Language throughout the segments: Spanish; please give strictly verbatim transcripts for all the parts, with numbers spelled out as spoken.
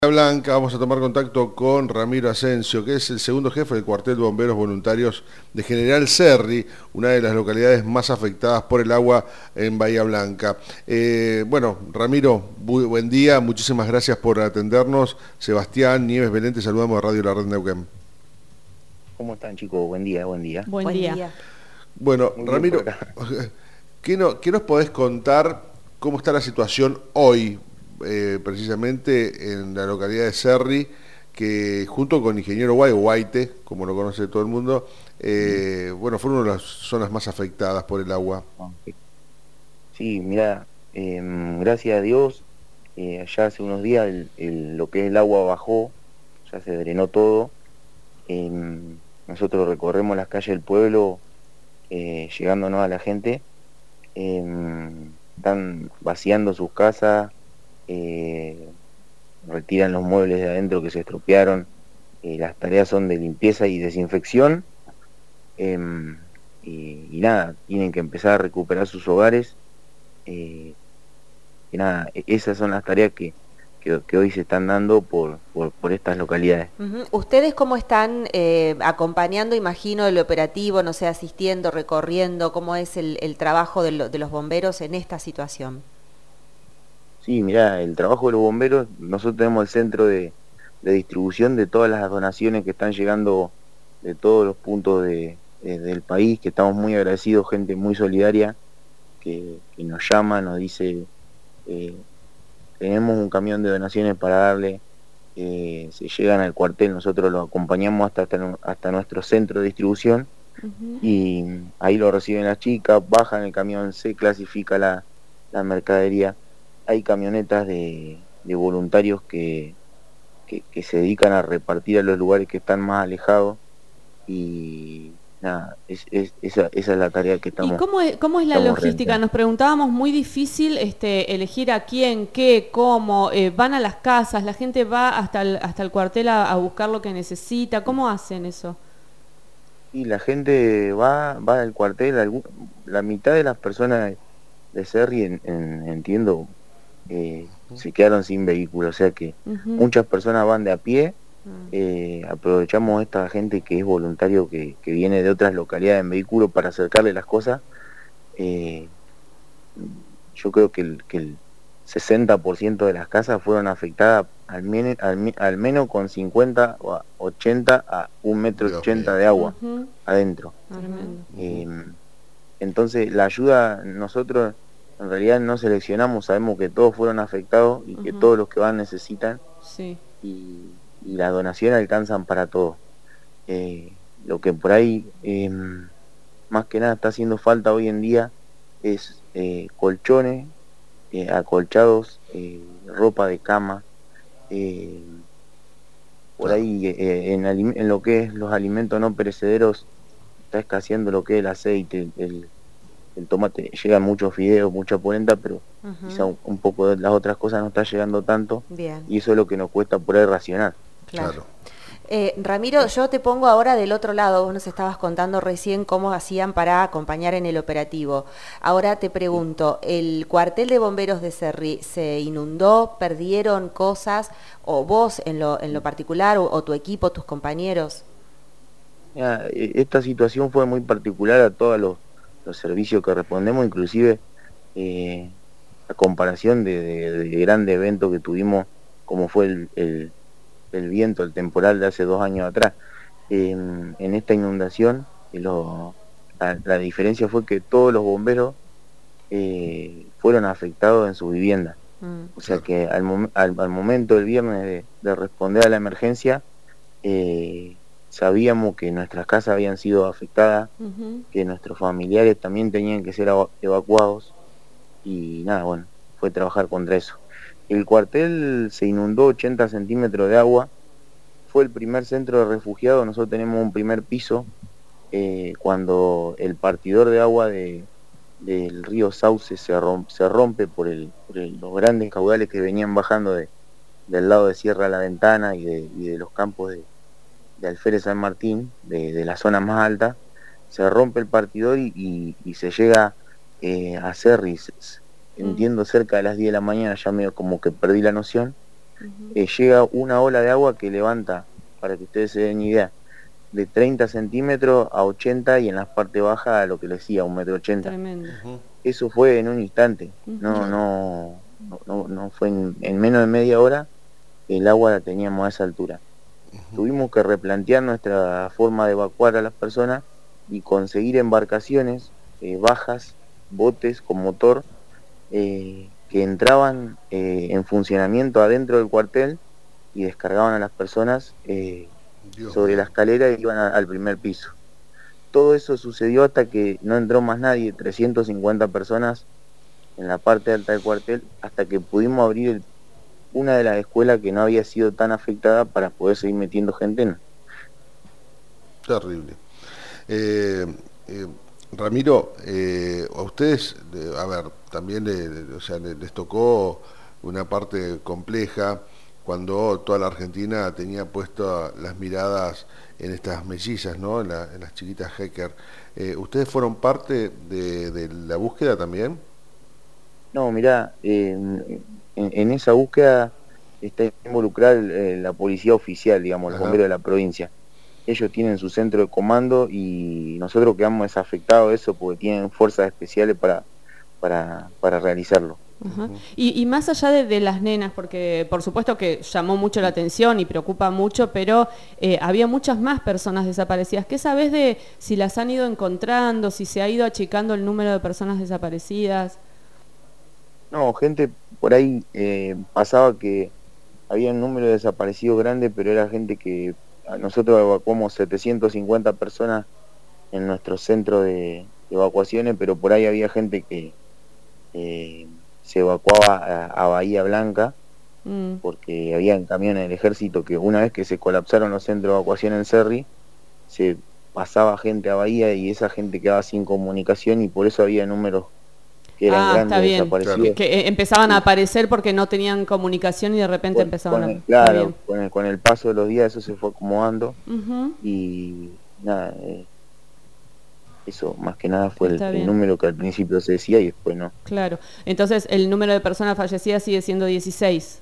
Blanca, vamos a tomar contacto con Ramiro Asensio, que es el segundo jefe del cuartel de bomberos voluntarios de General Cerri, una de las localidades más afectadas por el agua en Bahía Blanca. Eh, bueno, Ramiro, muy buen día, muchísimas gracias por atendernos. Sebastián Nieves Belén, te saludamos de Radio La Red Neuquén. ¿Cómo están, chicos? Buen día, buen día. Buen, Buen día. día. Bueno, Muy bien Ramiro, por acá. ¿qué, no, ¿qué nos podés contar cómo está la situación hoy? Eh, precisamente en la localidad de Cerri, que junto con Ingeniero Guay, o Guaite, como lo conoce todo el mundo, eh, bueno, fueron una de las zonas más afectadas por el agua. Sí, mira, eh, gracias a Dios, eh, ya hace unos días el, el, lo que es el agua bajó, ya se drenó todo. Eh, nosotros recorremos las calles del pueblo, eh, llegándonos a la gente. Eh, están vaciando sus casas, eh, retiran los muebles de adentro que se estropearon. Eh, las tareas son de limpieza y desinfección. Eh, y, y nada, tienen que empezar a recuperar sus hogares. Eh, y nada, esas son las tareas que, que, que hoy se están dando por, por, por estas localidades. Uh-huh. ¿Ustedes cómo están eh, acompañando, imagino, el operativo, no sé, asistiendo, recorriendo? ¿Cómo es el, el trabajo de, lo, de los bomberos en esta situación? Sí, mirá, el trabajo de los bomberos, nosotros tenemos el centro de, de distribución de todas las donaciones que están llegando de todos los puntos de, de, del país, que estamos muy agradecidos, gente muy solidaria, que, que nos llama, nos dice, eh, tenemos un camión de donaciones para darle, eh, se llegan al cuartel, nosotros lo acompañamos hasta, hasta, hasta nuestro centro de distribución, uh-huh. Y ahí lo reciben las chicas, bajan el camión, se clasifica la, la mercadería. Hay camionetas de, de voluntarios que, que, que se dedican a repartir a los lugares que están más alejados y nada, es, es, esa, esa es la tarea que estamos. ¿Y cómo es, cómo es la logística? Realizando. Nos preguntábamos, muy difícil este, elegir a quién, qué, cómo, eh, van a las casas, la gente va hasta el, hasta el cuartel a, a buscar lo que necesita, ¿cómo hacen eso? Y la gente va, va al cuartel, algún, la mitad de las personas de Cerri, en, en, entiendo, Eh, se quedaron sin vehículo, o sea que uh-huh. muchas personas van de a pie. eh, aprovechamos esta gente que es voluntario, que, que viene de otras localidades en vehículo para acercarle las cosas. eh, yo creo que el, que el sesenta por ciento de las casas fueron afectadas al, men, al, al menos con cincuenta o ochenta a un metro ochenta de agua uh-huh. adentro. Uh-huh. eh, entonces la ayuda, nosotros en realidad no seleccionamos, sabemos que todos fueron afectados y uh-huh. que todos los que van necesitan, sí. y, y las donaciones alcanzan para todos. Eh, lo que por ahí eh, más que nada está haciendo falta hoy en día es eh, colchones, eh, acolchados, eh, ropa de cama, eh, por ahí eh, en, en lo que es los alimentos no perecederos está escaseando lo que es el aceite, el el tomate, llegan muchos fideos, mucha polenta, pero uh-huh. quizá un, un poco de las otras cosas no está llegando tanto. Bien. Y eso es lo que nos cuesta por ahí racionar. Claro. claro. Eh, Ramiro, yo te pongo ahora del otro lado, vos nos estabas contando recién cómo hacían para acompañar en el operativo. Ahora te pregunto, ¿el cuartel de bomberos de Cerri se inundó, perdieron cosas, o vos en lo, en lo particular, o, o tu equipo, tus compañeros? Ya, esta situación fue muy particular a todos los los servicios que respondemos, inclusive eh, a comparación de, de, de grandes eventos que tuvimos, como fue el, el, el viento, el temporal de hace dos años atrás. Eh, en esta inundación, lo, la, la diferencia fue que todos los bomberos eh, fueron afectados en su vivienda. Mm. O sea que al, mom al, al momento del viernes de, de responder a la emergencia, eh, sabíamos que nuestras casas habían sido afectadas, uh-huh. que nuestros familiares también tenían que ser evacuados y nada, bueno, fue trabajar contra eso. El cuartel se inundó ochenta centímetros de agua, fue el primer centro de refugiados, nosotros tenemos un primer piso, eh, cuando el partidor de agua de, del río Sauce se rompe, se rompe por, el, por el, los grandes caudales que venían bajando de, del lado de Sierra La Ventana y de, y de los campos de de Alférez San Martín, de, de la zona más alta, se rompe el partidor y, y, y se llega eh, a Cerri, entiendo cerca de las diez de la mañana, ya medio como que perdí la noción, uh-huh. eh, llega una ola de agua que levanta, para que ustedes se den idea, de treinta centímetros a ochenta y en la parte baja a lo que les decía, un metro ochenta. Tremendo. Uh-huh. Eso fue en un instante, uh-huh. no, no, no, no fue en, en menos de media hora, el agua la teníamos a esa altura. Uh-huh. Tuvimos que replantear nuestra forma de evacuar a las personas y conseguir embarcaciones eh, bajas, botes con motor, eh, que entraban eh, en funcionamiento adentro del cuartel y descargaban a las personas eh, sobre la escalera y iban a, al primer piso. Todo eso sucedió hasta que no entró más nadie, trescientas cincuenta personas en la parte alta del cuartel, hasta que pudimos abrir el, una de las escuelas que no había sido tan afectada para poder seguir metiendo gente en. Terrible. Eh, eh, Ramiro, eh, a ustedes, a ver, también le, o sea, les tocó una parte compleja cuando toda la Argentina tenía puestas las miradas en estas mellizas, ¿no? En, la, en las chiquitas Hecker. Eh, ¿Ustedes fueron parte de, de la búsqueda también? No, mirá, eh, en, en esa búsqueda está involucrada eh, la policía oficial, digamos, Ajá. los bomberos de la provincia. Ellos tienen su centro de comando y nosotros quedamos desafectados de eso porque tienen fuerzas especiales para, para, para realizarlo. Ajá. Y, y más allá de, de las nenas, porque por supuesto que llamó mucho la atención y preocupa mucho, pero eh, había muchas más personas desaparecidas. ¿Qué sabés de si las han ido encontrando, si se ha ido achicando el número de personas desaparecidas? No, gente, por ahí eh, pasaba que había un número de desaparecidos grande, pero era gente que nosotros evacuamos setecientas cincuenta personas en nuestro centro de, de evacuaciones, pero por ahí había gente que eh, se evacuaba a, a Bahía Blanca, mm. porque había camiones del ejército que una vez que se colapsaron los centros de evacuación en Cerri, se pasaba gente a Bahía y esa gente quedaba sin comunicación y por eso había números que eran ah, grandes está bien. desaparecidos. Que eh, empezaban sí. a aparecer porque no tenían comunicación y de repente con, empezaban con el, a... Claro, con el, con el paso de los días eso se fue acomodando uh-huh. y nada, eh, eso más que nada fue el, el número que al principio se decía y después no. Claro, entonces el número de personas fallecidas sigue siendo dieciséis.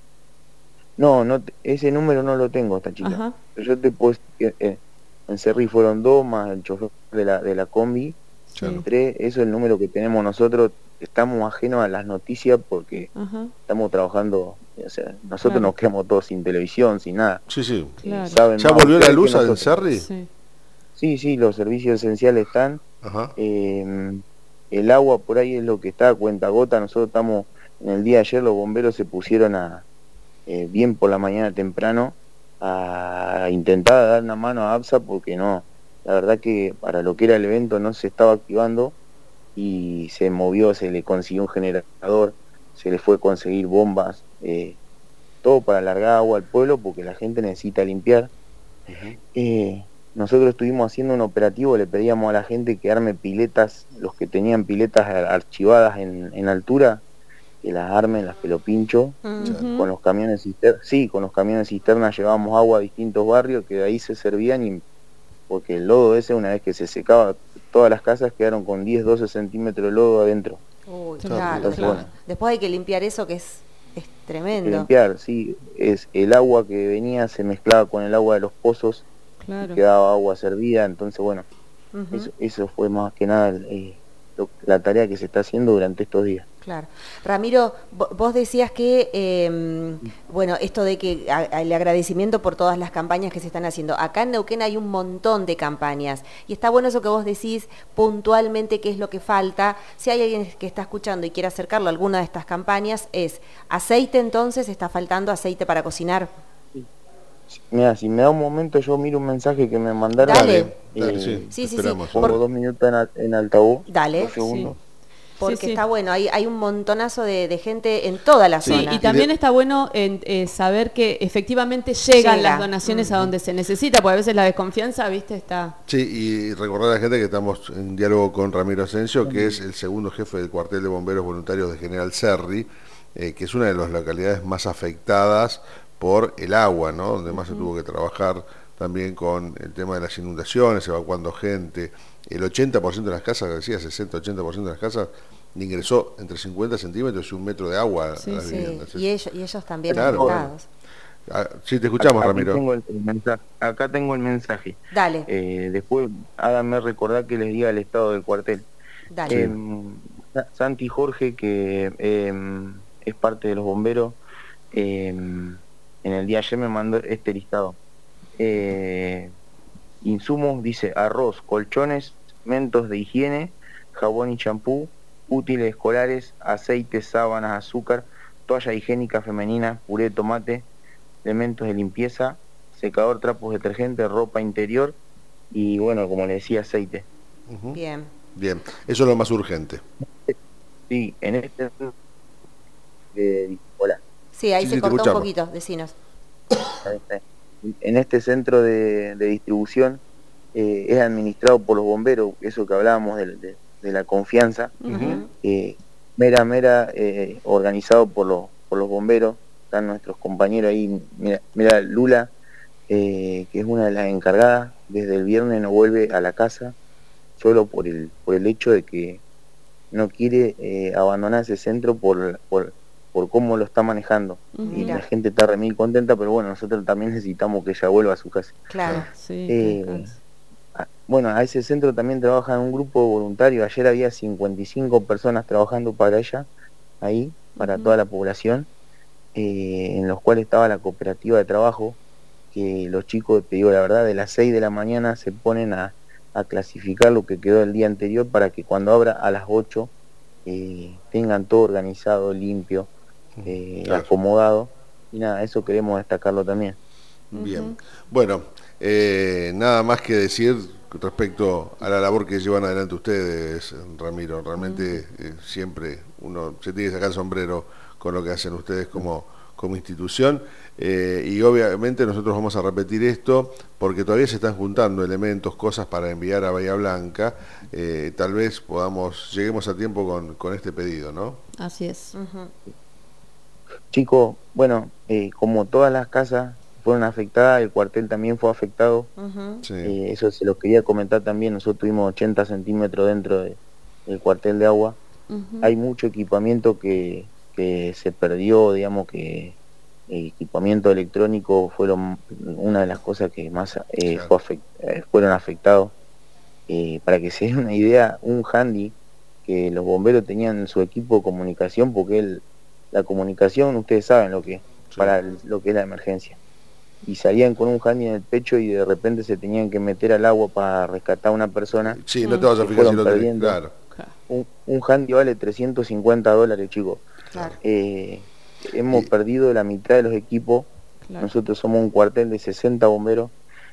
No, no ese número no lo tengo, esta chica. Ajá. Yo te puedo decir que eh, en Cerri fueron dos más el chofer de la, de la combi. Sí. Tres, eso es el número que tenemos nosotros. Estamos ajenos a las noticias porque Ajá. estamos trabajando, o sea, nosotros claro. nos quedamos todos sin televisión, sin nada. Sí, sí. Claro. ¿Saben ¿Ya volvió la luz en Cerri? Sí. sí, sí, los servicios esenciales están. Ajá. Eh, el agua por ahí es lo que está a cuenta gota. Nosotros estamos, en el día de ayer los bomberos se pusieron a, eh, bien por la mañana temprano, a intentar dar una mano a ABSA porque no, la verdad que para lo que era el evento no se estaba activando y se movió, se le consiguió un generador, se le fue a conseguir bombas, eh, todo para alargar agua al pueblo porque la gente necesita limpiar. Uh-huh. Eh, nosotros estuvimos haciendo un operativo, le pedíamos a la gente que arme piletas, los que tenían piletas archivadas en, en altura, que las armen, las pelopincho, uh-huh. con los camiones cisternas, sí, con los camiones cisternas llevábamos agua a distintos barrios que de ahí se servían y porque el lodo ese una vez que se secaba, todas las casas quedaron con diez, doce centímetros de lodo adentro. Uy, claro, Entonces, claro. Bueno, después hay que limpiar eso que es, es tremendo. Hay que limpiar, sí, es el agua que venía se mezclaba con el agua de los pozos, claro. y quedaba agua servida, entonces bueno, uh-huh. eso, eso fue más que nada eh, lo, la tarea que se está haciendo durante estos días. Claro. Ramiro, vos decías que, eh, bueno, esto de que a, el agradecimiento por todas las campañas que se están haciendo. Acá en Neuquén hay un montón de campañas y está bueno eso que vos decís puntualmente qué es lo que falta. Si hay alguien que está escuchando y quiere acercarlo a alguna de estas campañas, es aceite entonces, está faltando aceite para cocinar. Sí. Mira, si me da un momento yo miro un mensaje que me mandaron. Dale. Eh, Dale sí, sí, sí, pongo sí. Por... dos minutos en, en altavoz. Dale. Dos segundos. Sí. Porque sí, sí. está bueno, hay, hay un montonazo de, de gente en toda la sí, zona. Y también está bueno en, eh, saber que efectivamente llegan Llega. las donaciones uh-huh. a donde se necesita, porque a veces la desconfianza, viste, está... Sí, y recordar a la gente que estamos en diálogo con Ramiro Asensio, uh-huh. que es el segundo jefe del cuartel de bomberos voluntarios de General Cerri, eh, que es una de las localidades más afectadas por el agua, ¿no? Donde más uh-huh. se tuvo que trabajar también con el tema de las inundaciones, evacuando gente. El ochenta por ciento de las casas, decía, sesenta, ochenta por ciento de las casas ingresó entre cincuenta centímetros y un metro de agua sí, a las sí. viviendas. Y ellos, y ellos también claro. afectados. Ah, sí, te escuchamos, acá Ramiro. Tengo el, el mensaje, acá tengo el mensaje. Dale. Eh, después háganme recordar que les diga el estado del cuartel. Dale. Eh, Santi Jorge, que eh, es parte de los bomberos, eh, en el día de ayer me mandó este listado. Eh, insumos, dice arroz, colchones, mentos de higiene, jabón y champú, útiles escolares, aceite, sábanas, azúcar, toalla higiénica femenina, puré de tomate, elementos de limpieza, secador, trapos, detergente, ropa interior y bueno, como le decía, aceite. Uh-huh. Bien. Bien, eso es lo más urgente. Sí, en este... Eh, hola. Sí, ahí sí, se sí, cortó un poquito, decinos. En este centro de, de distribución eh, es administrado por los bomberos, eso que hablábamos de, de, de la confianza, Uh-huh. eh, mera, mera eh, organizado por los, por los bomberos. Están nuestros compañeros ahí, mira, mira Lula, eh, que es una de las encargadas, desde el viernes no vuelve a la casa, solo por el, por el hecho de que no quiere eh, abandonar ese centro por, por, por cómo lo está manejando. Uh-huh. Y la gente está re mil contenta, pero bueno, nosotros también necesitamos que ella vuelva a su casa. Claro, sí. Eh, a, bueno, a ese centro también trabaja un grupo voluntario. Ayer había cincuenta y cinco personas trabajando para ella, ahí, para uh-huh. toda la población, eh, en los cuales estaba la cooperativa de trabajo, que los chicos, te digo la verdad, de las seis de la mañana se ponen a, a clasificar lo que quedó el día anterior para que cuando abra a las ocho eh, tengan todo organizado, limpio, eh, claro. acomodado. Y nada, eso queremos destacarlo también. Bien, uh-huh. bueno, eh, nada más que decir respecto a la labor que llevan adelante ustedes, Ramiro. Realmente uh-huh. eh, siempre uno se tiene que sacar el sombrero con lo que hacen ustedes como, como institución. Eh, y obviamente nosotros vamos a repetir esto porque todavía se están juntando elementos, cosas para enviar a Bahía Blanca. Eh, tal vez podamos, lleguemos a tiempo con, con este pedido, ¿no? Así es. Uh-huh. Chicos, bueno, eh, como todas las casas fueron afectadas, el cuartel también fue afectado. Uh-huh. Sí. Eh, eso se los quería comentar también. Nosotros tuvimos ochenta centímetros dentro de, del cuartel de agua. Uh-huh. Hay mucho equipamiento que, que se perdió, digamos que el equipamiento electrónico fueron una de las cosas que más eh, claro. fue afect, eh, fueron afectados. Eh, para que se den una idea, un handy que los bomberos tenían en su equipo de comunicación, porque él, la comunicación, ustedes saben lo que sí. para el, lo que es la emergencia. Y salían con un handy en el pecho y de repente se tenían que meter al agua para rescatar a una persona. Sí, no te vas a fijar si lo tenés, claro. Un, un handy vale trescientos cincuenta dólares, chicos. Claro. Eh, hemos sí. perdido la mitad de los equipos. Claro. Nosotros somos un cuartel de sesenta bomberos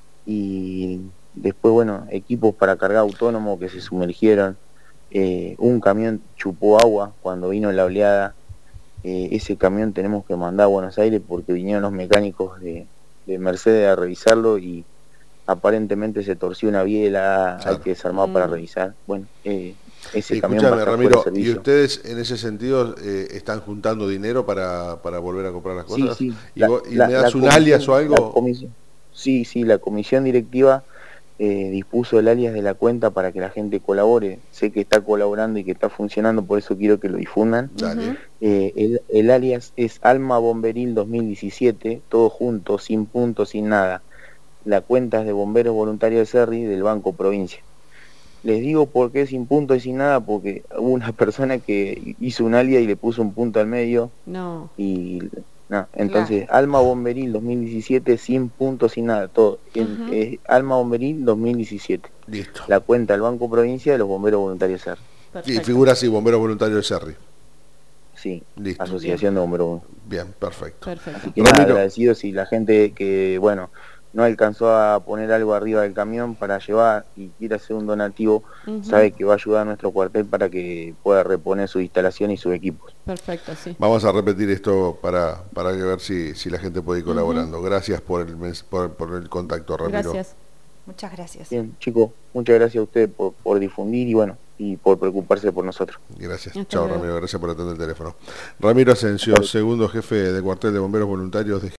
y después, bueno, equipos para cargar autónomo que se sumergieron. Eh, un camión chupó agua cuando vino la oleada. Eh, ese camión tenemos que mandar a Buenos Aires porque vinieron los mecánicos de, de Mercedes a revisarlo y aparentemente se torció una biela, claro. hay que desarmar mm. para revisar. Bueno, eh, ese y camión escúchame, Ramiro, ¿y ustedes en ese sentido eh, están juntando dinero para, para volver a comprar las cosas? Sí, sí. ¿Y, la, vos, y la, me das un comisión, alias o algo? Sí, sí, la comisión directiva eh, dispuso el alias de la cuenta para que la gente colabore. Sé que está colaborando y que está funcionando, por eso quiero que lo difundan. Dale. Eh, el, el alias es Alma Bomberil dos mil diecisiete, todo junto, sin puntos, sin nada. La cuenta es de Bomberos Voluntarios de Cerri, del Banco Provincia. Les digo por qué sin punto y sin nada, porque hubo una persona que hizo un alias y le puso un punto al medio. No. Y no, entonces claro. Alma Bomberil dos mil diecisiete, sin punto, sin nada, todo. Uh-huh. eh, Alma Bomberil dos mil diecisiete. Listo. La cuenta del Banco Provincia de los Bomberos Voluntarios de Cerri. Perfecto. Y figura así, Bomberos Voluntarios de Cerri. Sí, listo. Asociación Bien. de Bomberos Voluntarios. Bien, perfecto. Perfecto. Así que nada, agradecido si la gente que, bueno, no alcanzó a poner algo arriba del camión para llevar y quiere hacer un donativo, uh-huh. sabe que va a ayudar a nuestro cuartel para que pueda reponer su instalación y sus equipos. Perfecto, sí. Vamos a repetir esto para, para ver si, si la gente puede ir colaborando. Uh-huh. Gracias por el, por, por el contacto, Ramiro. Gracias. Muchas gracias. Bien, chicos, muchas gracias a ustedes por, por difundir y bueno, y por preocuparse por nosotros. Gracias. Hasta Chao, luego. Ramiro. Gracias por atender el teléfono. Ramiro Asensio, segundo jefe del cuartel de bomberos voluntarios de